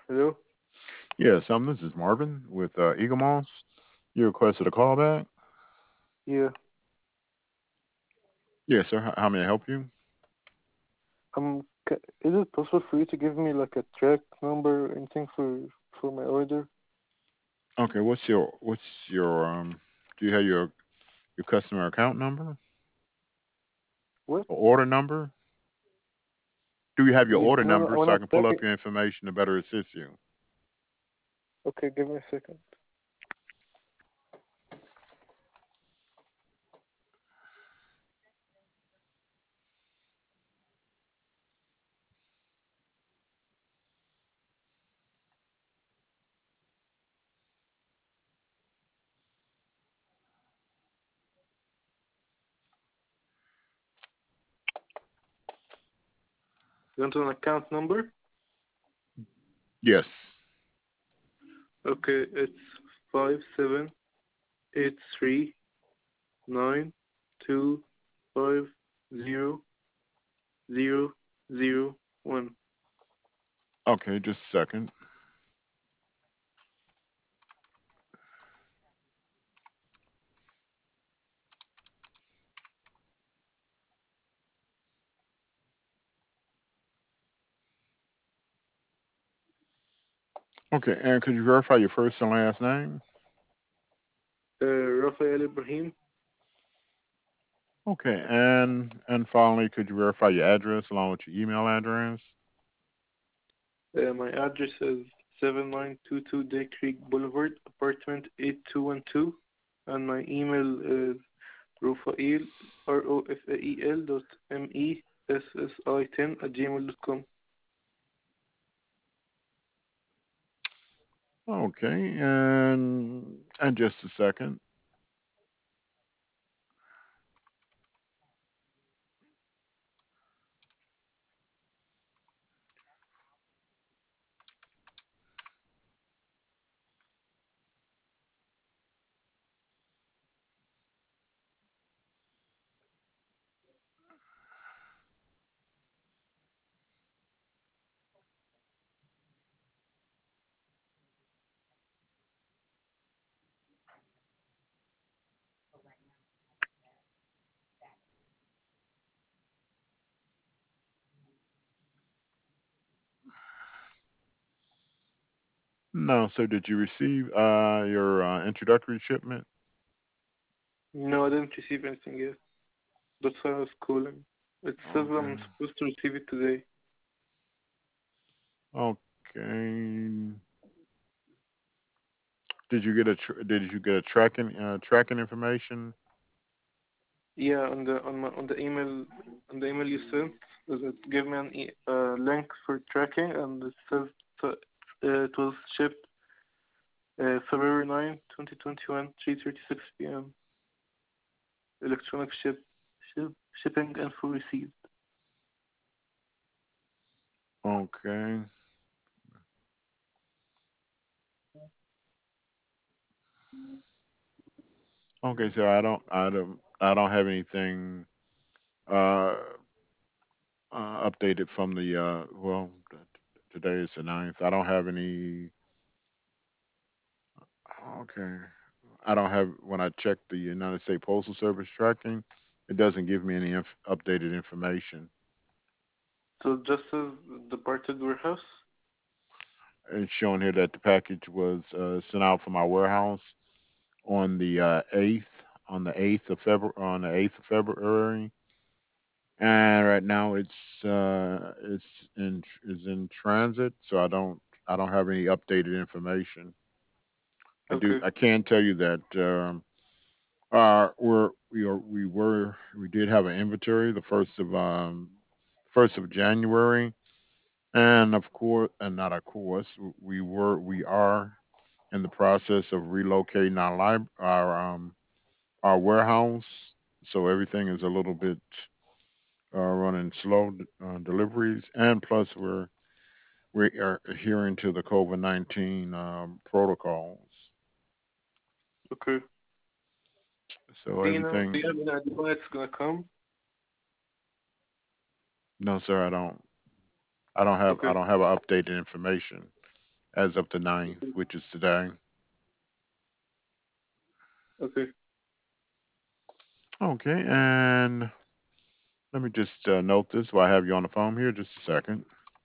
Hello? Yes, this is Marvin with Eagle Moss. You requested a call back? Yeah. Yes, sir. How may I help you? Is it possible for you to give me like a track number or anything for my order? Okay, what's your do you have your customer account number What? or order number? Do you have your order I number so wanna I can track pull it. up your information to better assist you? Okay, give me a second. You want an account number? Yes. Okay, it's 578392500001. Okay, just a second. Okay, and could you verify your first and last name? Rafael Ibrahim. Okay, and finally, could you verify your address along with your email address? My address is 7922 Day Creek Boulevard, apartment 8212, and my email is Rufael, Rofael dot MESSI10 at gmail.com. Okay, and just a second. No, so did you receive your introductory shipment? No, I didn't receive anything yet. That's why I was calling. It says I'm Okay. supposed to receive it today. Okay. Did you get a tracking information? Yeah, on the email you sent, it gave me link for tracking, and it says it was shipped February 9, 2021, 3:36 p.m. Electronic shipping info received. Okay. Okay, so I don't have anything uh, updated from the today is the ninth. I don't have any. Okay. I don't have when I check the United States Postal Service tracking, it doesn't give me any updated information. So just as departed warehouse. It's showing here that the package was sent out from our warehouse on the eighth on the 8th of February, and right now it's in transit, so I don't have any updated information. Okay. I can tell you that we did have an inventory the first of January, and of course, and not of course, we are in the process of relocating our warehouse, so everything is a little bit running slow deliveries, and plus we are adhering to the COVID-19 protocols. Okay. So Do everything, you have any idea when it's gonna come? no, sir, I don't have Okay. updated information. as of the ninth, Okay. which is today. Okay. Okay, and let me just note this while I have you on the phone here. Just a second.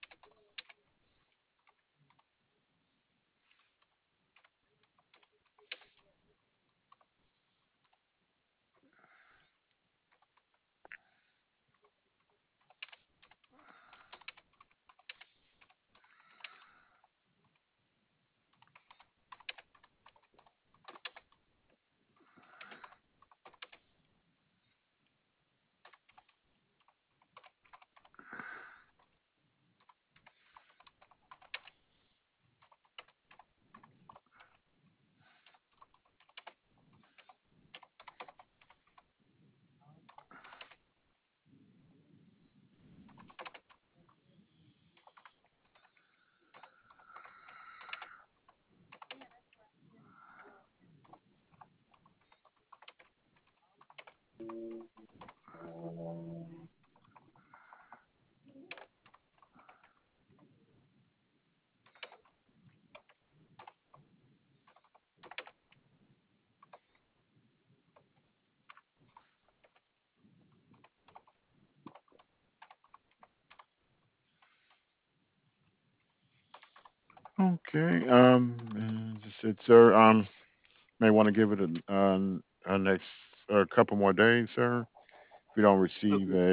Okay. As I said, sir, may want to give it a next a couple more days, sir. If you don't receive Okay.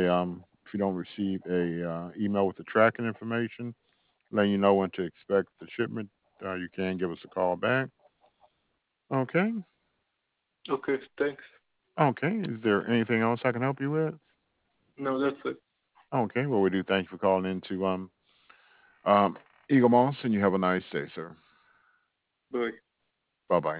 a email with the tracking information, letting you know when to expect the shipment, you can give us a call back. Okay. Okay. Thanks. Okay. Is there anything else I can help you with? No, that's it. Okay. Well, we do thank you for calling in to um, Eagle Moss, and you have a nice day, sir. Bye. Bye bye.